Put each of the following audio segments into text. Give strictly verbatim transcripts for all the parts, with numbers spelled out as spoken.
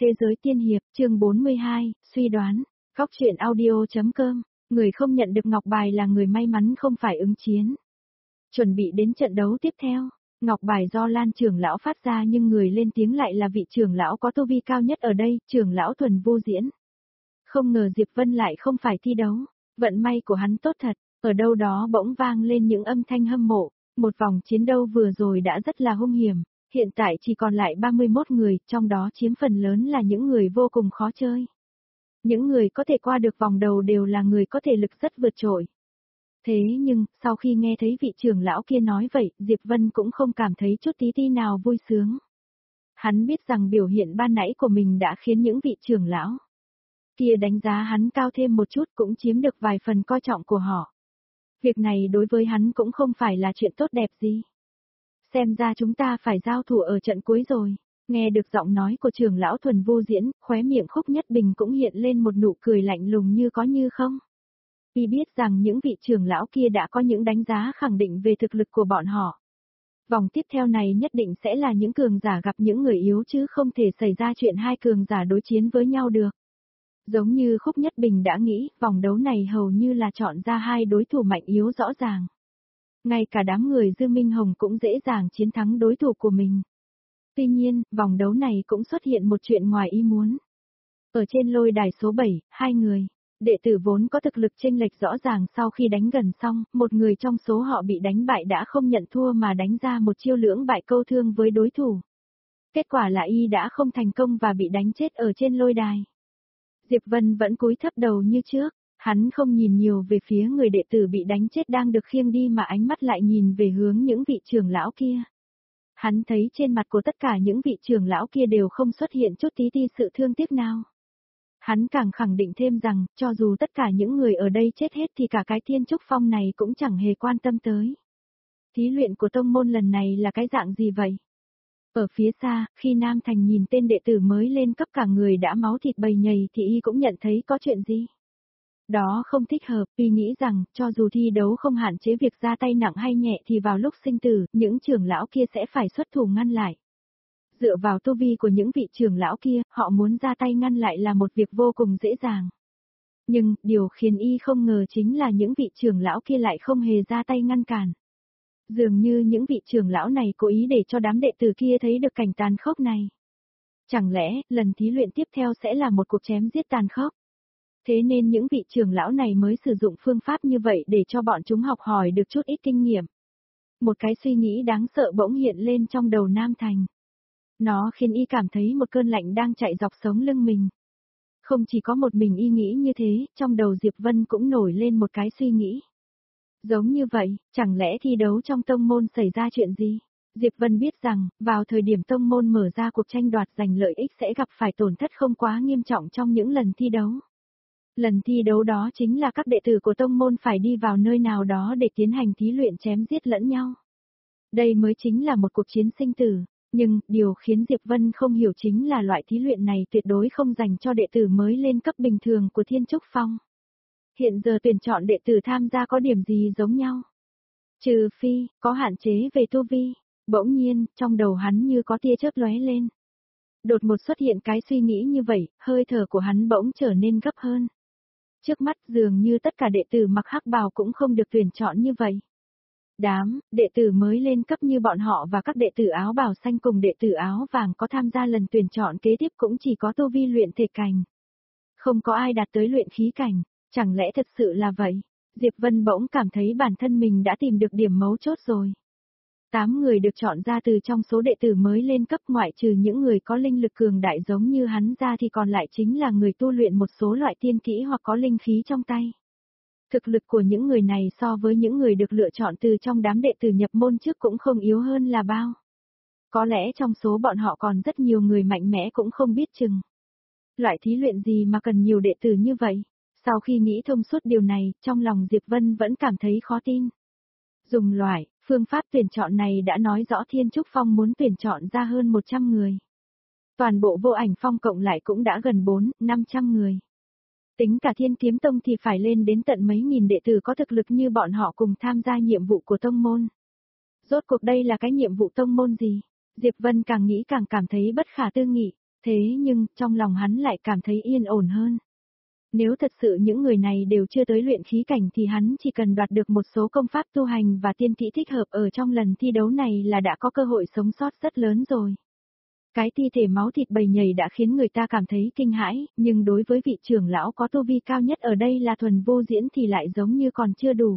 Thế giới tiên hiệp, chương bốn mươi hai, suy đoán, góc truyện audio.com, người không nhận được ngọc bài là người may mắn không phải ứng chiến. Chuẩn bị đến trận đấu tiếp theo, ngọc bài do Lan trưởng lão phát ra nhưng người lên tiếng lại là vị trưởng lão có tu vi cao nhất ở đây, trưởng lão Thuần Vô Diễn. Không ngờ Diệp Vân lại không phải thi đấu, vận may của hắn tốt thật, ở đâu đó bỗng vang lên những âm thanh hâm mộ, một vòng chiến đấu vừa rồi đã rất là hung hiểm. Hiện tại chỉ còn lại ba mươi mốt người, trong đó chiếm phần lớn là những người vô cùng khó chơi. Những người có thể qua được vòng đầu đều là người có thể lực rất vượt trội. Thế nhưng, sau khi nghe thấy vị trưởng lão kia nói vậy, Diệp Vân cũng không cảm thấy chút tí ti nào vui sướng. Hắn biết rằng biểu hiện ban nãy của mình đã khiến những vị trưởng lão kia đánh giá hắn cao thêm một chút cũng chiếm được vài phần coi trọng của họ. Việc này đối với hắn cũng không phải là chuyện tốt đẹp gì. Xem ra chúng ta phải giao thủ ở trận cuối rồi. Nghe được giọng nói của trưởng lão Thuần Vô Diễn, khóe miệng Khúc Nhất Bình cũng hiện lên một nụ cười lạnh lùng như có như không. Y biết rằng những vị trưởng lão kia đã có những đánh giá khẳng định về thực lực của bọn họ. Vòng tiếp theo này nhất định sẽ là những cường giả gặp những người yếu chứ không thể xảy ra chuyện hai cường giả đối chiến với nhau được. Giống như Khúc Nhất Bình đã nghĩ, vòng đấu này hầu như là chọn ra hai đối thủ mạnh yếu rõ ràng. Ngay cả đám người Dư Minh Hồng cũng dễ dàng chiến thắng đối thủ của mình. Tuy nhiên, vòng đấu này cũng xuất hiện một chuyện ngoài ý muốn. Ở trên lôi đài số bảy, hai người, đệ tử vốn có thực lực chênh lệch rõ ràng sau khi đánh gần xong, một người trong số họ bị đánh bại đã không nhận thua mà đánh ra một chiêu lưỡng bại câu thương với đối thủ. Kết quả là y đã không thành công và bị đánh chết ở trên lôi đài. Diệp Vân vẫn cúi thấp đầu như trước. Hắn không nhìn nhiều về phía người đệ tử bị đánh chết đang được khiêng đi mà ánh mắt lại nhìn về hướng những vị trưởng lão kia. Hắn thấy trên mặt của tất cả những vị trưởng lão kia đều không xuất hiện chút tí ti sự thương tiếc nào. Hắn càng khẳng định thêm rằng, cho dù tất cả những người ở đây chết hết thì cả cái Thiên Trúc Phong này cũng chẳng hề quan tâm tới. Thí luyện của tông môn lần này là cái dạng gì vậy? Ở phía xa, khi Nam Thành nhìn tên đệ tử mới lên cấp cả người đã máu thịt bầy nhầy thì y cũng nhận thấy có chuyện gì. Đó không thích hợp, vì nghĩ rằng, cho dù thi đấu không hạn chế việc ra tay nặng hay nhẹ thì vào lúc sinh tử, những trưởng lão kia sẽ phải xuất thủ ngăn lại. Dựa vào tu vi của những vị trưởng lão kia, họ muốn ra tay ngăn lại là một việc vô cùng dễ dàng. Nhưng, điều khiến y không ngờ chính là những vị trưởng lão kia lại không hề ra tay ngăn cản. Dường như những vị trưởng lão này cố ý để cho đám đệ tử kia thấy được cảnh tàn khốc này. Chẳng lẽ, lần thí luyện tiếp theo sẽ là một cuộc chém giết tàn khốc? Thế nên những vị trưởng lão này mới sử dụng phương pháp như vậy để cho bọn chúng học hỏi được chút ít kinh nghiệm. Một cái suy nghĩ đáng sợ bỗng hiện lên trong đầu Nam Thành. Nó khiến y cảm thấy một cơn lạnh đang chạy dọc sống lưng mình. Không chỉ có một mình y nghĩ như thế, trong đầu Diệp Vân cũng nổi lên một cái suy nghĩ. Giống như vậy, chẳng lẽ thi đấu trong tông môn xảy ra chuyện gì? Diệp Vân biết rằng, vào thời điểm tông môn mở ra cuộc tranh đoạt giành lợi ích sẽ gặp phải tổn thất không quá nghiêm trọng trong những lần thi đấu. Lần thi đấu đó chính là các đệ tử của tông môn phải đi vào nơi nào đó để tiến hành thí luyện chém giết lẫn nhau. Đây mới chính là một cuộc chiến sinh tử, nhưng điều khiến Diệp Vân không hiểu chính là loại thí luyện này tuyệt đối không dành cho đệ tử mới lên cấp bình thường của Thiên Trúc Phong. Hiện giờ tuyển chọn đệ tử tham gia có điểm gì giống nhau? Trừ phi, có hạn chế về tu vi. Bỗng nhiên, trong đầu hắn như có tia chớp lóe lên. Đột một xuất hiện cái suy nghĩ như vậy, hơi thở của hắn bỗng trở nên gấp hơn. Trước mắt dường như tất cả đệ tử mặc hắc bào cũng không được tuyển chọn như vậy. Đám, đệ tử mới lên cấp như bọn họ và các đệ tử áo bào xanh cùng đệ tử áo vàng có tham gia lần tuyển chọn kế tiếp cũng chỉ có tu vi luyện thể cảnh. Không có ai đạt tới luyện khí cảnh, chẳng lẽ thật sự là vậy? Diệp Vân bỗng cảm thấy bản thân mình đã tìm được điểm mấu chốt rồi. Tám người được chọn ra từ trong số đệ tử mới lên cấp ngoại trừ những người có linh lực cường đại giống như hắn ra thì còn lại chính là người tu luyện một số loại tiên kỹ hoặc có linh khí trong tay. Thực lực của những người này so với những người được lựa chọn từ trong đám đệ tử nhập môn trước cũng không yếu hơn là bao. Có lẽ trong số bọn họ còn rất nhiều người mạnh mẽ cũng không biết chừng. Loại thí luyện gì mà cần nhiều đệ tử như vậy? Sau khi nghĩ thông suốt điều này, trong lòng Diệp Vân vẫn cảm thấy khó tin. Dùng loại, phương pháp tuyển chọn này đã nói rõ Thiên Trúc Phong muốn tuyển chọn ra hơn một trăm người. Toàn bộ Vô Ảnh Phong cộng lại cũng đã gần bốn, năm trăm người. Tính cả Thiên Kiếm Tông thì phải lên đến tận mấy nghìn đệ tử có thực lực như bọn họ cùng tham gia nhiệm vụ của tông môn. Rốt cuộc đây là cái nhiệm vụ tông môn gì? Diệp Vân càng nghĩ càng cảm thấy bất khả tư nghị. Thế nhưng, trong lòng hắn lại cảm thấy yên ổn hơn. Nếu thật sự những người này đều chưa tới luyện khí cảnh thì hắn chỉ cần đoạt được một số công pháp tu hành và tiên kỹ thích hợp ở trong lần thi đấu này là đã có cơ hội sống sót rất lớn rồi. Cái thi thể máu thịt bầy nhầy đã khiến người ta cảm thấy kinh hãi, nhưng đối với vị trưởng lão có tu vi cao nhất ở đây là Thuần Vô Diễn thì lại giống như còn chưa đủ.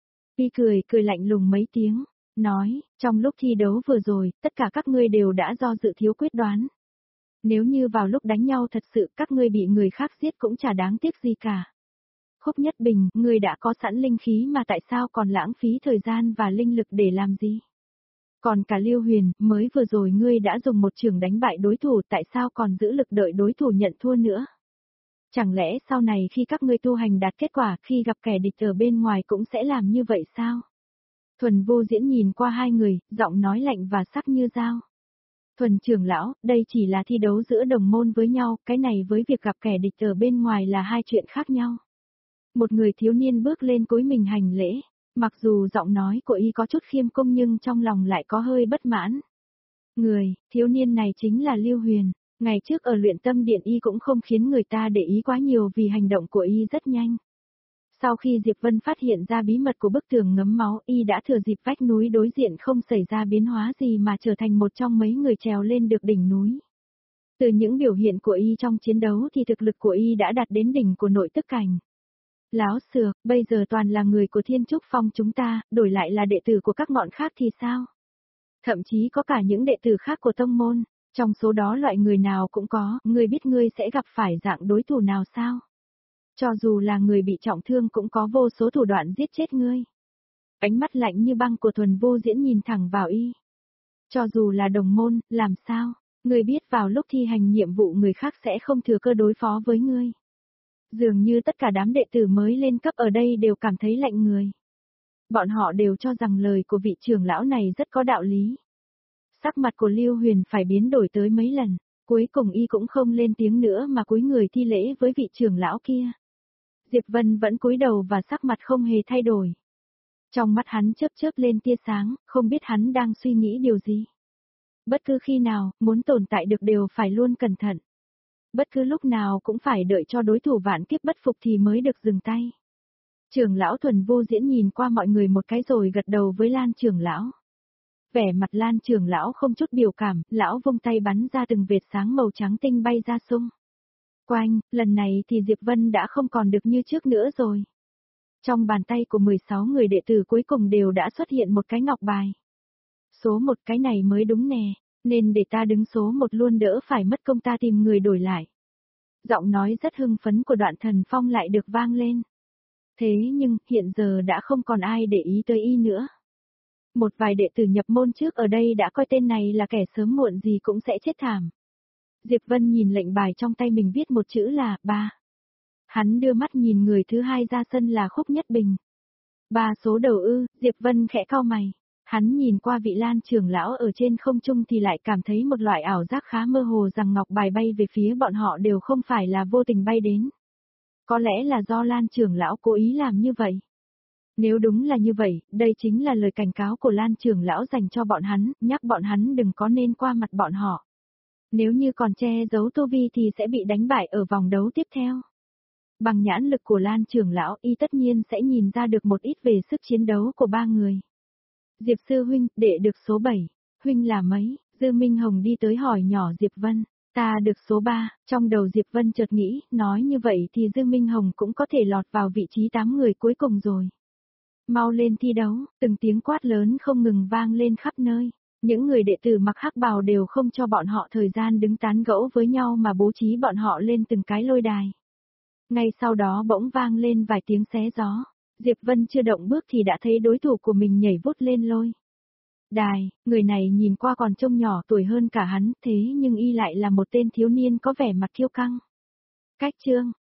Y cười, cười lạnh lùng mấy tiếng, nói, trong lúc thi đấu vừa rồi, tất cả các ngươi đều đã do dự thiếu quyết đoán. Nếu như vào lúc đánh nhau thật sự các ngươi bị người khác giết cũng chả đáng tiếc gì cả. Khúc Nhất Bình, ngươi đã có sẵn linh khí mà tại sao còn lãng phí thời gian và linh lực để làm gì? Còn cả Lưu Huyền, mới vừa rồi ngươi đã dùng một trường đánh bại đối thủ, tại sao còn giữ lực đợi đối thủ nhận thua nữa? Chẳng lẽ sau này khi các ngươi tu hành đạt kết quả, khi gặp kẻ địch ở bên ngoài cũng sẽ làm như vậy sao? Thuần Vô Diễn nhìn qua hai người, giọng nói lạnh và sắc như dao. Thuần trưởng lão, đây chỉ là thi đấu giữa đồng môn với nhau, cái này với việc gặp kẻ địch ở bên ngoài là hai chuyện khác nhau. Một người thiếu niên bước lên cúi mình hành lễ, mặc dù giọng nói của y có chút khiêm cung nhưng trong lòng lại có hơi bất mãn. Người, thiếu niên này chính là Lưu Huyền, ngày trước ở luyện tâm điện y cũng không khiến người ta để ý quá nhiều vì hành động của y rất nhanh. Sau khi Diệp Vân phát hiện ra bí mật của bức tường ngấm máu, y đã thừa dịp vách núi đối diện không xảy ra biến hóa gì mà trở thành một trong mấy người trèo lên được đỉnh núi. Từ những biểu hiện của y trong chiến đấu thì thực lực của y đã đạt đến đỉnh của nội tức cảnh. Láo xược, bây giờ toàn là người của Thiên Trúc Phong chúng ta, đổi lại là đệ tử của các ngọn khác thì sao? Thậm chí có cả những đệ tử khác của tông môn, trong số đó loại người nào cũng có, ngươi biết ngươi sẽ gặp phải dạng đối thủ nào sao? Cho dù là người bị trọng thương cũng có vô số thủ đoạn giết chết ngươi. Ánh mắt lạnh như băng của Thuần Vô Diễn nhìn thẳng vào y. Cho dù là đồng môn, làm sao? Ngươi biết vào lúc thi hành nhiệm vụ người khác sẽ không thừa cơ đối phó với ngươi. Dường như tất cả đám đệ tử mới lên cấp ở đây đều cảm thấy lạnh người. Bọn họ đều cho rằng lời của vị trưởng lão này rất có đạo lý. Sắc mặt của Lưu Huyền phải biến đổi tới mấy lần, cuối cùng y cũng không lên tiếng nữa mà cúi người thi lễ với vị trưởng lão kia. Diệp Vân vẫn cúi đầu và sắc mặt không hề thay đổi. Trong mắt hắn chớp chớp lên tia sáng, không biết hắn đang suy nghĩ điều gì. Bất cứ khi nào, muốn tồn tại được đều phải luôn cẩn thận. Bất cứ lúc nào cũng phải đợi cho đối thủ vạn kiếp bất phục thì mới được dừng tay. Trưởng lão Thuần Vô Diễn nhìn qua mọi người một cái rồi gật đầu với Lan trưởng lão. Vẻ mặt Lan trưởng lão không chút biểu cảm, lão vung tay bắn ra từng vệt sáng màu trắng tinh bay ra xung quanh, lần này thì Diệp Vân đã không còn được như trước nữa rồi. Trong bàn tay của mười sáu người đệ tử cuối cùng đều đã xuất hiện một cái ngọc bài. Số một cái này mới đúng nè, nên để ta đứng số một luôn đỡ phải mất công ta tìm người đổi lại. Giọng nói rất hưng phấn của Đoạn Thần Phong lại được vang lên. Thế nhưng, hiện giờ đã không còn ai để ý tới y nữa. Một vài đệ tử nhập môn trước ở đây đã coi tên này là kẻ sớm muộn gì cũng sẽ chết thảm. Diệp Vân nhìn lệnh bài trong tay mình viết một chữ là ba. Hắn đưa mắt nhìn người thứ hai ra sân là Khúc Nhất Bình. Ba số đầu ư, Diệp Vân khẽ cau mày. Hắn nhìn qua vị Lan trưởng lão ở trên không trung thì lại cảm thấy một loại ảo giác khá mơ hồ rằng ngọc bài bay về phía bọn họ đều không phải là vô tình bay đến. Có lẽ là do Lan trưởng lão cố ý làm như vậy. Nếu đúng là như vậy, đây chính là lời cảnh cáo của Lan trưởng lão dành cho bọn hắn, nhắc bọn hắn đừng có nên qua mặt bọn họ. Nếu như còn che giấu tu vi thì sẽ bị đánh bại ở vòng đấu tiếp theo. Bằng nhãn lực của Lan trưởng lão, y tất nhiên sẽ nhìn ra được một ít về sức chiến đấu của ba người. Diệp sư huynh, đệ được số bảy, huynh là mấy? Dư Minh Hồng đi tới hỏi nhỏ Diệp Vân. Ta được số ba, trong đầu Diệp Vân chợt nghĩ, nói như vậy thì Dư Minh Hồng cũng có thể lọt vào vị trí tám người cuối cùng rồi. Mau lên thi đấu, từng tiếng quát lớn không ngừng vang lên khắp nơi. Những người đệ tử mặc hắc bào đều không cho bọn họ thời gian đứng tán gẫu với nhau mà bố trí bọn họ lên từng cái lôi đài. Ngay sau đó bỗng vang lên vài tiếng xé gió. Diệp Vân chưa động bước thì đã thấy đối thủ của mình nhảy vút lên lôi đài, người này nhìn qua còn trông nhỏ tuổi hơn cả hắn, thế nhưng y lại là một tên thiếu niên có vẻ mặt kiêu căng. Cách chương,